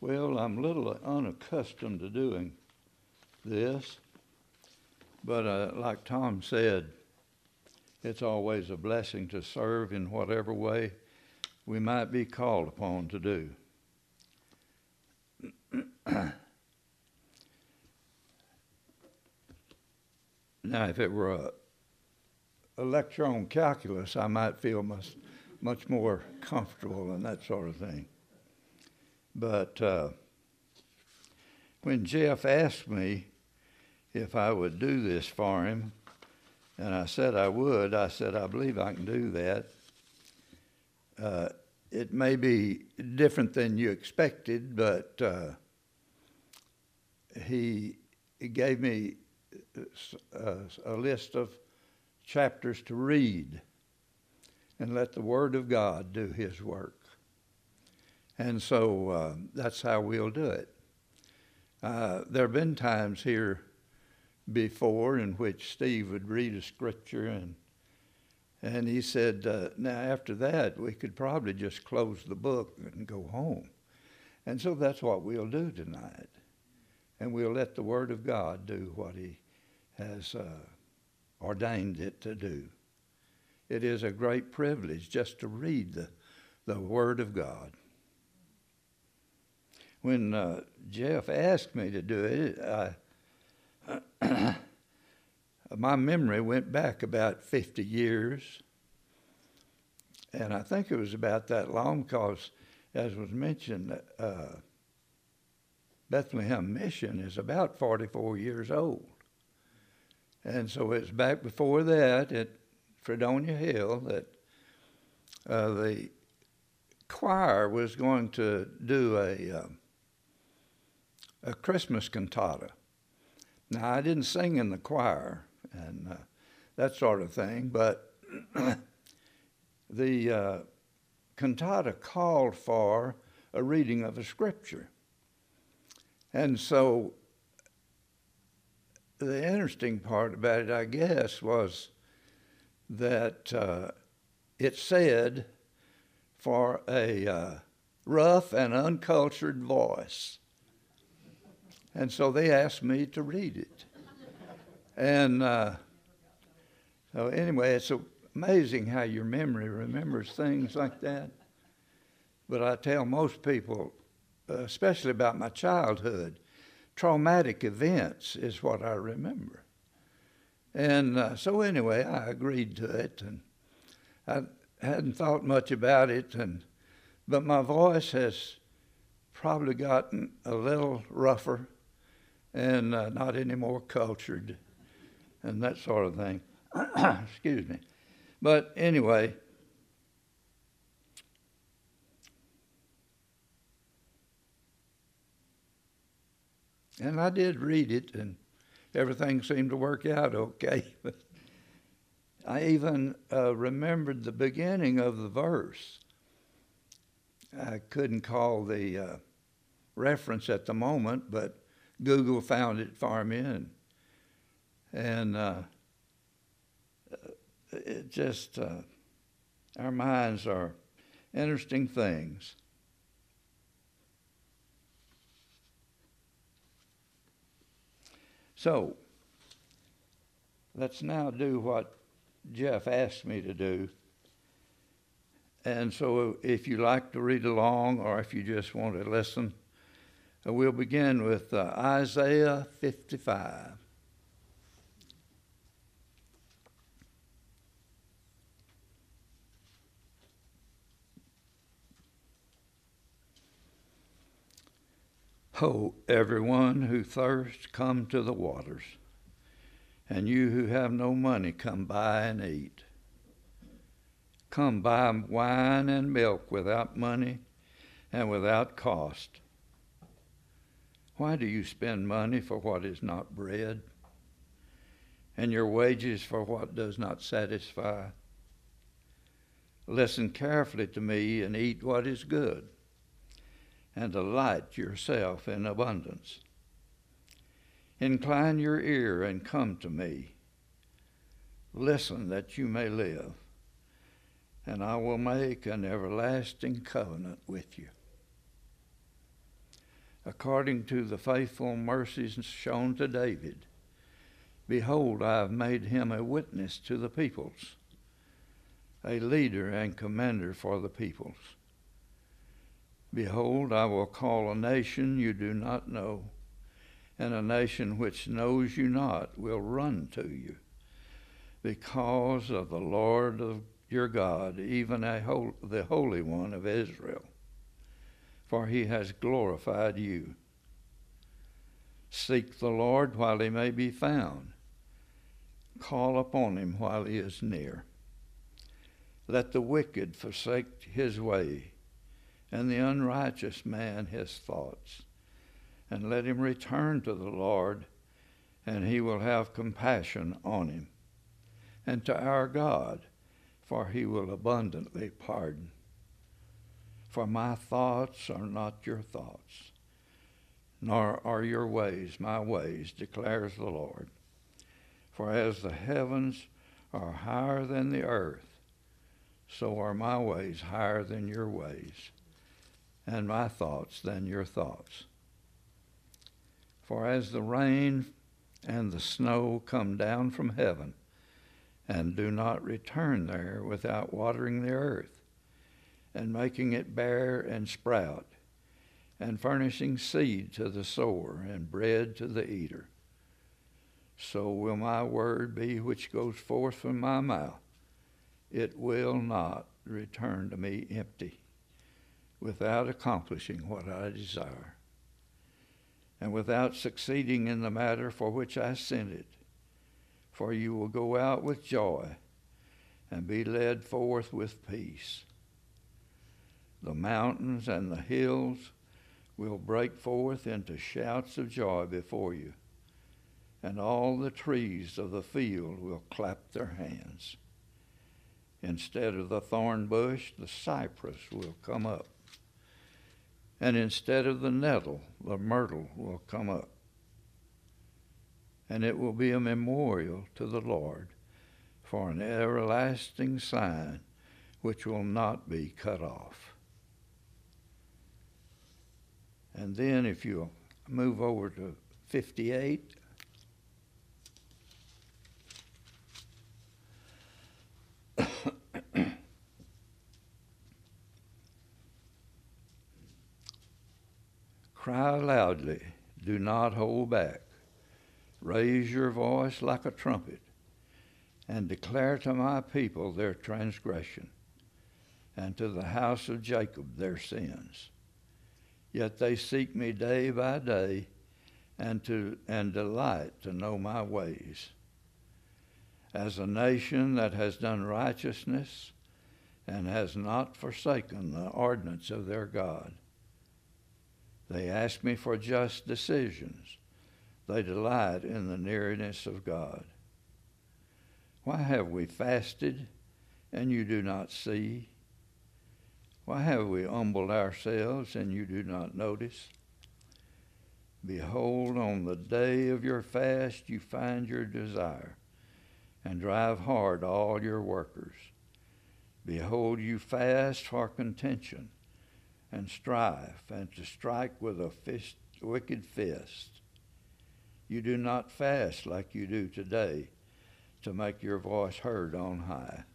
Well, I'm a little unaccustomed to doing this, but like Tom said, it's always a blessing to serve in whatever way we might be called upon to do. Now, if it were a lecture on calculus, I might feel much more comfortable and that sort of thing. But when Jeff asked me if I would do this for him, and I said I would, I said, I believe I can do that. It may be different than you expected, but he gave me a list of chapters to read and let the Word of God do His work. And so that's how we'll do it. There have been times here before in which Steve would read a scripture and he said, now after that we could probably just close the book and go home. And so that's what we'll do tonight. And we'll let the Word of God do what He has ordained it to do. It is a great privilege just to read the Word of God. When Jeff asked me to do it, my memory went back about 50 years. And I think it was about that long because, as was mentioned, Bethlehem Mission is about 44 years old. And so it's back before that at Fredonia Hill that the choir was going to do a Christmas cantata. Now, I didn't sing in the choir and that sort of thing, but the cantata called for a reading of a scripture. And so the interesting part about it, I guess, was that it said for a rough and uncultured voice. And so they asked me to read it. And so anyway, it's amazing how your memory remembers things like that. But I tell most people, especially about my childhood, traumatic events is what I remember. And so anyway, I agreed to it, and I hadn't thought much about it, but my voice has probably gotten a little rougher and not any more cultured and that sort of thing. Excuse me. But anyway, and I did read it, and everything seemed to work out okay. I even remembered the beginning of the verse. I couldn't call the reference at the moment, but Google found it for me, and it just, our minds are interesting things. So, let's now do what Jeff asked me to do. And so if you like to read along or if you just want to listen, we'll begin with Isaiah 55. Ho, everyone who thirsts, come to the waters, and you who have no money, come buy and eat. Come buy wine and milk without money and without cost. Why do you spend money for what is not bread, and your wages for what does not satisfy? Listen carefully to me and eat what is good, and delight yourself in abundance. Incline your ear and come to me. Listen that you may live, and I will make an everlasting covenant with you. according to the faithful mercies shown to David. Behold, I have made him a witness to the peoples, a leader and commander for the peoples. Behold, I will call a nation you do not know, and a nation which knows you not will run to you, because of the Lord of your God, even the Holy One of Israel, for he has glorified you. Seek the Lord while he may be found. Call upon him while he is near. Let the wicked forsake his way, and the unrighteous man his thoughts. And let him return to the Lord, and he will have compassion on him. And to our God, for he will abundantly pardon. For my thoughts are not your thoughts, nor are your ways my ways, declares the Lord. For as the heavens are higher than the earth, so are my ways higher than your ways, and my thoughts than your thoughts. For as the rain and the snow come down from heaven, and do not return there without watering the earth, and making it bear and sprout, and furnishing seed to the sower and bread to the eater, so will my word be which goes forth from my mouth. It will not return to me empty, without accomplishing what I desire, and without succeeding in the matter for which I sent it. For you will go out with joy and be led forth with peace. The mountains and the hills will break forth into shouts of joy before you, and all the trees of the field will clap their hands. Instead of the thorn bush, the cypress will come up, and instead of the nettle, the myrtle will come up. And it will be a memorial to the Lord, for an everlasting sign which will not be cut off. And then if you'll move over to 58. Cry loudly, do not hold back. Raise your voice like a trumpet, and declare to my people their transgression, and to the house of Jacob their sins. Yet they seek me day by day, and delight to know my ways. As a nation that has done righteousness, and has not forsaken the ordinance of their God. They ask me for just decisions. They delight in the nearness of God. Why have we fasted, and you do not see? Why have we humbled ourselves, and you do not notice? Behold, on the day of your fast you find your desire, and drive hard all your workers. Behold, you fast for contention, and strive, and to strike with a wicked fist. You do not fast like you do today, to make your voice heard on high.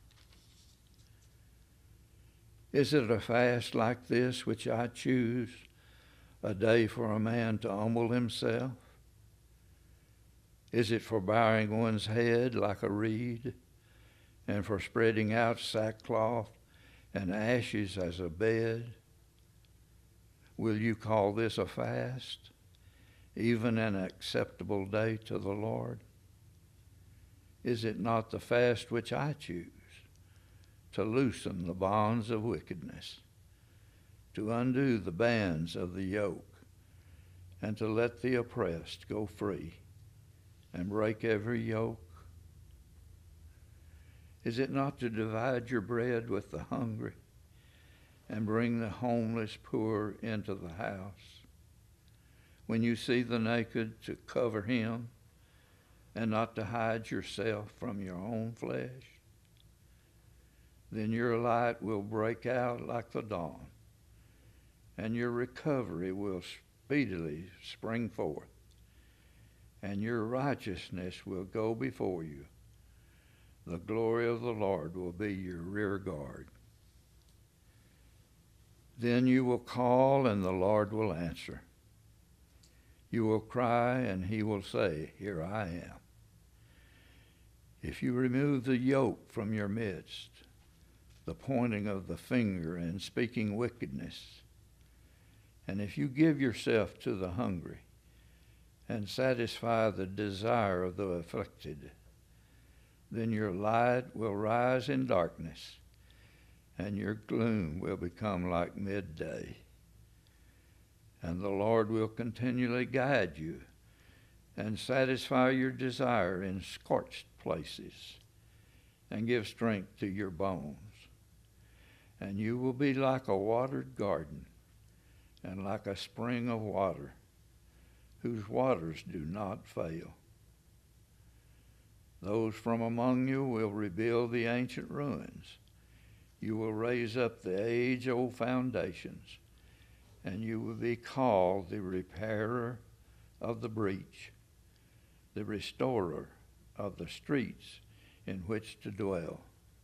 Is it a fast like this which I choose, a day for a man to humble himself? Is it for bowing one's head like a reed, and for spreading out sackcloth and ashes as a bed? Will you call this a fast, even an acceptable day to the Lord? Is it not the fast which I choose, to loosen the bonds of wickedness, to undo the bands of the yoke, and to let the oppressed go free, and break every yoke? Is it not to divide your bread with the hungry, and bring the homeless poor into the house? When you see the naked, to cover him, and not to hide yourself from your own flesh? Then your light will break out like the dawn, and your recovery will speedily spring forth, and your righteousness will go before you. The glory of the Lord will be your rear guard. Then you will call, and the Lord will answer. You will cry, and he will say, Here I am. If you remove the yoke from your midst, the pointing of the finger and speaking wickedness, and if you give yourself to the hungry and satisfy the desire of the afflicted, then your light will rise in darkness, and your gloom will become like midday. And the Lord will continually guide you and satisfy your desire in scorched places and give strength to your bones. And you will be like a watered garden and like a spring of water whose waters do not fail. Those from among you will rebuild the ancient ruins. You will raise up the age-old foundations, and you will be called the repairer of the breach, the restorer of the streets in which to dwell.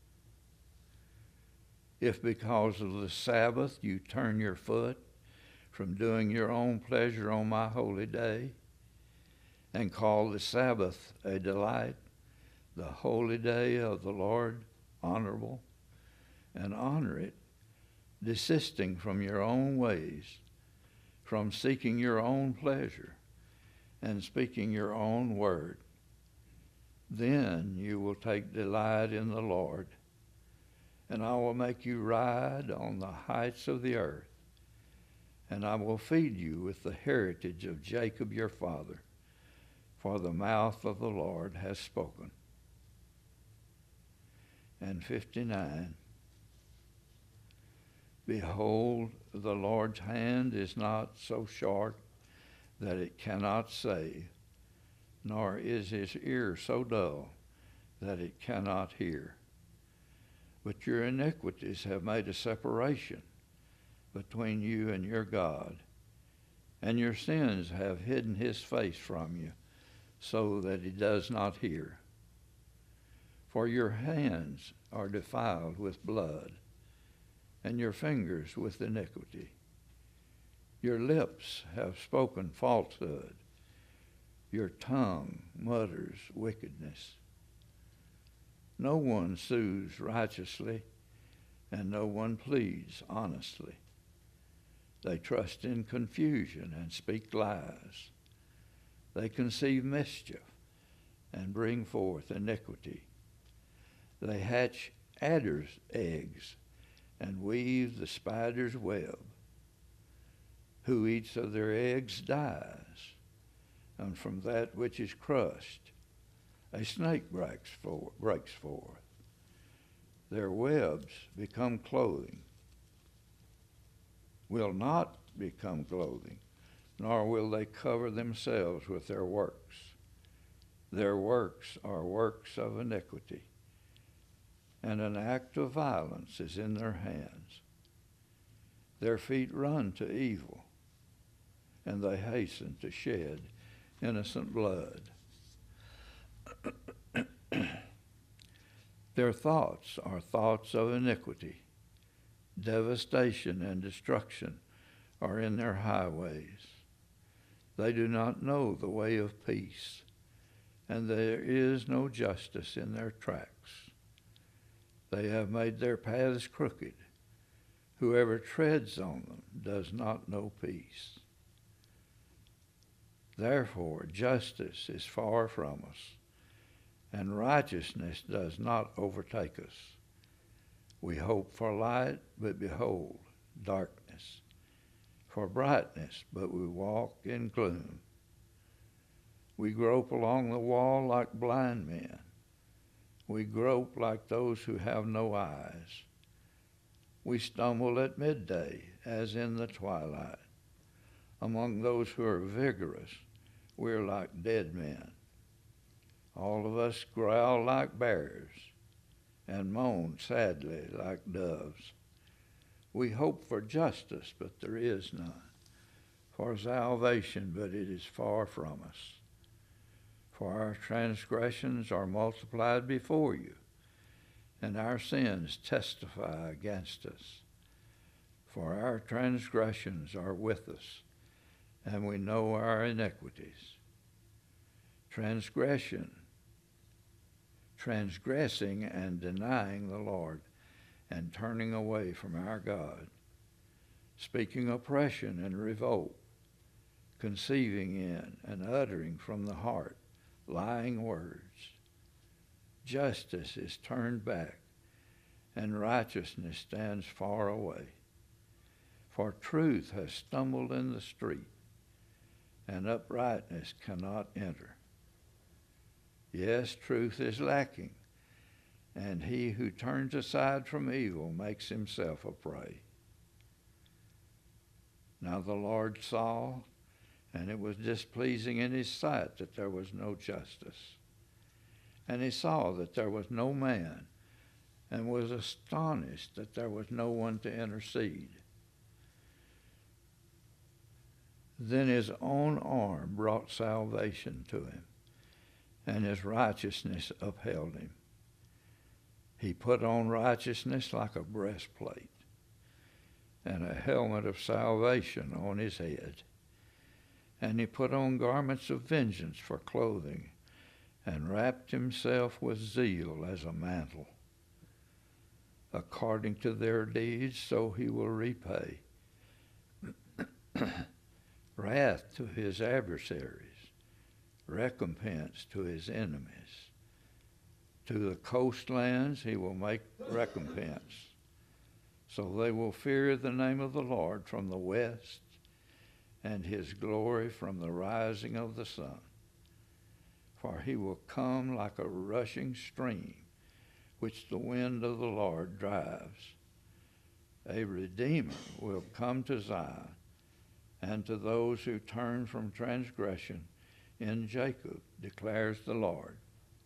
If because of the Sabbath you turn your foot from doing your own pleasure on my holy day, and call the Sabbath a delight, the holy day of the Lord honorable, and honor it, desisting from your own ways, from seeking your own pleasure, and speaking your own word, then you will take delight in the Lord, and I will make you ride on the heights of the earth, and I will feed you with the heritage of Jacob your father, for the mouth of the Lord has spoken. And 59, behold, the Lord's hand is not so short that it cannot save, nor is his ear so dull that it cannot hear. But your iniquities have made a separation between you and your God, and your sins have hidden his face from you, so that he does not hear. For your hands are defiled with blood, and your fingers with iniquity. Your lips have spoken falsehood. Your tongue mutters wickedness. No one sues righteously, and no one pleads honestly. They trust in confusion and speak lies. They conceive mischief and bring forth iniquity. They hatch adders' eggs and weave the spider's web. Who eats of their eggs dies, and from that which is crushed a snake breaks forth. Their webs become clothing, will not become clothing, nor will they cover themselves with their works. Their works are works of iniquity, and an act of violence is in their hands. Their feet run to evil, and they hasten to shed innocent blood. Their thoughts are thoughts of iniquity. Devastation and destruction are in their highways. They do not know the way of peace, and there is no justice in their tracks. They have made their paths crooked. Whoever treads on them does not know peace. Therefore, justice is far from us, and righteousness does not overtake us. We hope for light, but behold, darkness. For brightness, but we walk in gloom. We grope along the wall like blind men. We grope like those who have no eyes. We stumble at midday, as in the twilight. Among those who are vigorous, we are like dead men. All of us growl like bears and moan sadly like doves. We hope for justice, but there is none. for salvation, but it is far from us. For our transgressions are multiplied before you, and our sins testify against us. For our transgressions are with us, and we know our iniquities. Transgressing and denying the Lord, and turning away from our God, speaking oppression and revolt, conceiving in and uttering from the heart lying words. Justice is turned back, and righteousness stands far away. For truth has stumbled in the street, and uprightness cannot enter. Yes, truth is lacking, and he who turns aside from evil makes himself a prey. Now the Lord saw, and it was displeasing in his sight that there was no justice. And he saw that there was no man, and was astonished that there was no one to intercede. Then his own arm brought salvation to him, and his righteousness upheld him. He put on righteousness like a breastplate, and a helmet of salvation on his head. And he put on garments of vengeance for clothing, and wrapped himself with zeal as a mantle. According to their deeds, so he will repay. Wrath to his adversaries, recompense to his enemies. To the coastlands he will make recompense. So they will fear the name of the Lord from the west, and his glory from the rising of the sun. For he will come like a rushing stream, which the wind of the Lord drives. A Redeemer will come to Zion, and to those who turn from transgression in Jacob, declares the Lord.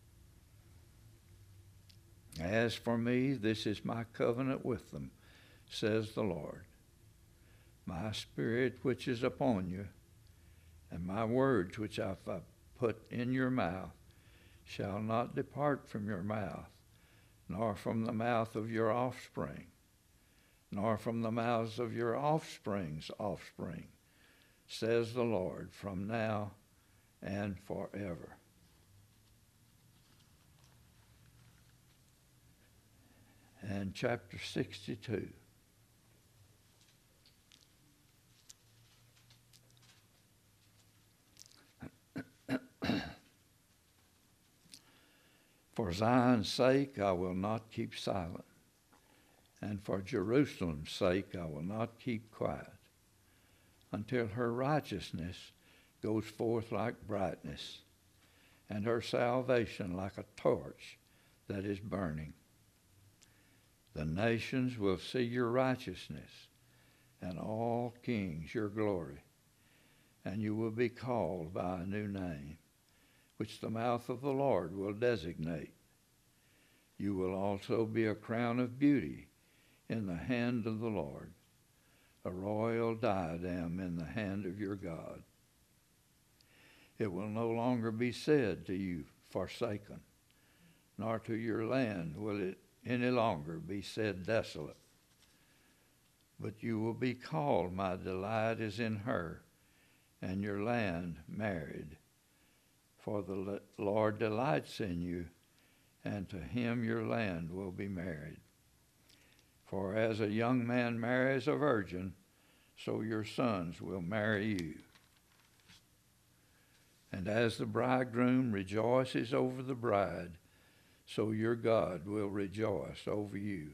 As for me, this is my covenant with them, says the Lord. My spirit which is upon you, and my words which I have put in your mouth, shall not depart from your mouth, nor from the mouth of your offspring, nor from the mouths of your offspring's offspring, says the Lord, from now and forever. And chapter 62. For Zion's sake I will not keep silent, and for Jerusalem's sake I will not keep quiet, until her righteousness goes forth like brightness, and her salvation like a torch that is burning. The nations will see your righteousness, and all kings your glory, and you will be called by a new name, which the mouth of the Lord will designate. You will also be a crown of beauty in the hand of the Lord, a royal diadem in the hand of your God. It will no longer be said to you, forsaken, nor to your land will it any longer be said, desolate. But you will be called, my delight is in her, and your land married. For the Lord delights in you, and to him your land will be married. For as a young man marries a virgin, so your sons will marry you. And as the bridegroom rejoices over the bride, so your God will rejoice over you.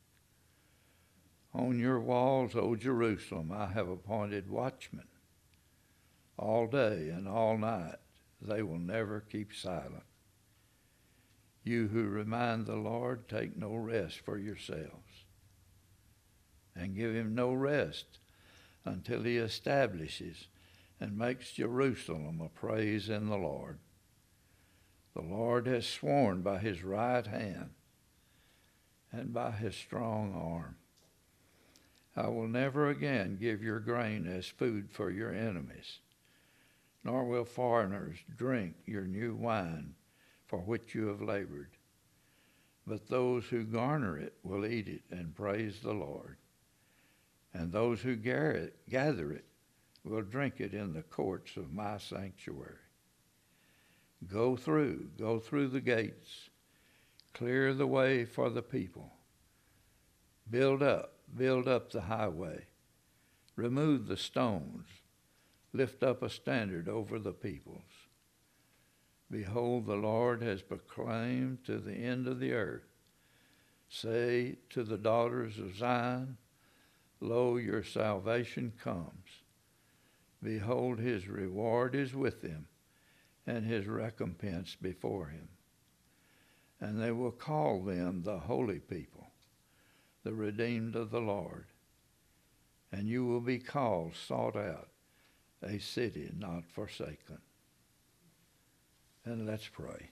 On your walls, O Jerusalem, I have appointed watchmen. All day and all night they will never keep silent. You who remind the Lord, take no rest for yourselves, and give him no rest until he establishes and makes Jerusalem a praise in the Lord. The Lord has sworn by his right hand and by his strong arm. I will never again give your grain as food for your enemies, nor will foreigners drink your new wine for which you have labored. But those who garner it will eat it and praise the Lord. And those who gather it will drink it in the courts of my sanctuary. Go through the gates. Clear the way for the people. Build up the highway. Remove the stones. Lift up a standard over the peoples. Behold, the Lord has proclaimed to the end of the earth. Say to the daughters of Zion, lo, your salvation comes. Behold, his reward is with him, and his recompense before him. And they will call them the holy people, the redeemed of the Lord. And you will be called, sought out, a city not forsaken. And let's pray.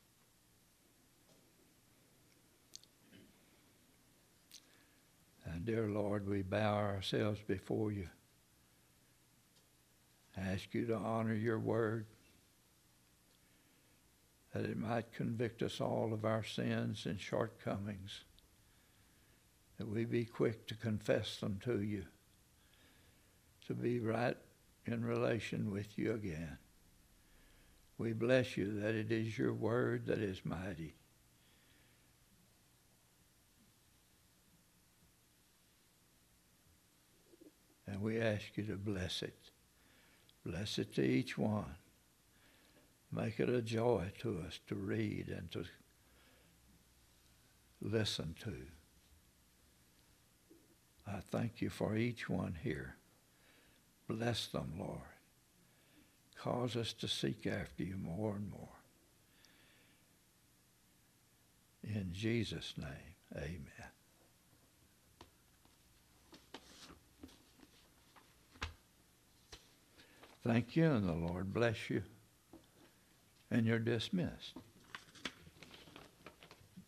And dear Lord, we bow ourselves before you. Ask you to honor your word, that it might convict us all of our sins and shortcomings, that we be quick to confess them to you, to be right in relation with you again. We bless you that it is your word that is mighty. And we ask you to bless it. Bless it to each one. Make it a joy to us to read and to listen to. I thank you for each one here. Bless them, Lord. Cause us to seek after you more and more. In Jesus' name, amen. Thank you, and the Lord bless you. And you're dismissed.